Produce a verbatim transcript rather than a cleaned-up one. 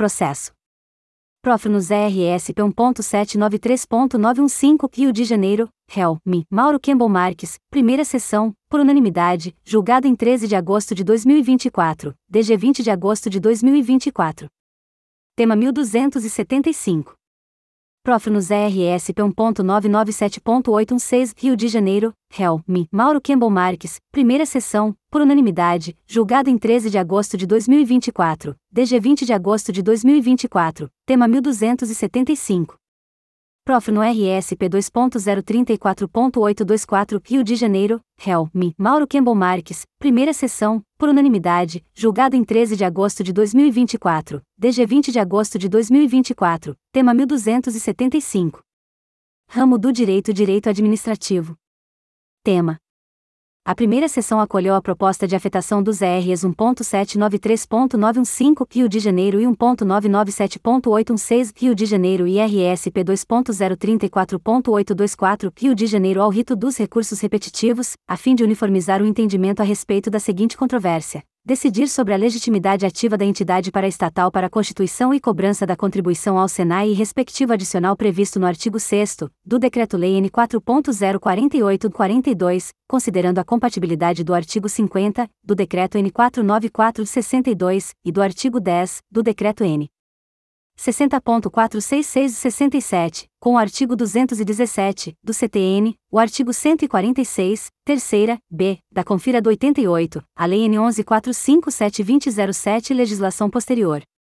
Processo. Prófinos R S P um ponto sete nove três ponto nove um cinco Rio de Janeiro, réu, M. Mauro Campbell Marques, primeira sessão, por unanimidade, julgado em treze de agosto de dois mil e vinte e quatro, D G vinte de agosto de dois mil e vinte e quatro. Tema mil duzentos e setenta e cinco. Prófinos R S P um ponto nove nove sete ponto oito um seis Rio de Janeiro, réu, M. Mauro Campbell Marques, primeira sessão, por unanimidade, julgado em treze de agosto de dois mil e vinte e quatro, D G vinte de agosto de dois mil e vinte e quatro, tema mil duzentos e setenta e cinco. Prófino R S P dois ponto zero três quatro ponto oito dois quatro Rio de Janeiro, réu, M. Mauro Campbell Marques, primeira sessão, por unanimidade, julgado em treze de agosto de dois mil e vinte e quatro, D G vinte de agosto de dois mil e vinte e quatro, tema mil duzentos e setenta e cinco. Ramo do Direito Direito Administrativo. Tema. A primeira sessão acolheu a proposta de afetação dos R Es um ponto sete nove três ponto nove um cinco Rio de Janeiro e um ponto nove nove sete ponto oito um seis Rio de Janeiro e R S P dois ponto zero três quatro ponto oito dois quatro Rio de Janeiro ao rito dos recursos repetitivos, a fim de uniformizar o entendimento a respeito da seguinte controvérsia: decidir sobre a legitimidade ativa da entidade paraestatal para a constituição e cobrança da contribuição ao SENAI e respectivo adicional previsto no artigo sexto do Decreto-Lei N quatro ponto zero quatro oito quarenta e dois, considerando a compatibilidade do artigo cinquenta, do Decreto N quatrocentos e noventa e quatro sessenta e dois, e do artigo dez, do Decreto N sessenta ponto quatrocentos e sessenta e seis e sessenta e sete, com o artigo duzentos e dezessete, do C T N, o artigo cento e quarenta e seis, terceira, B, da Confira do oitenta e oito, a Lei N onze mil quatrocentos e cinquenta e sete vinte zero sete e legislação posterior.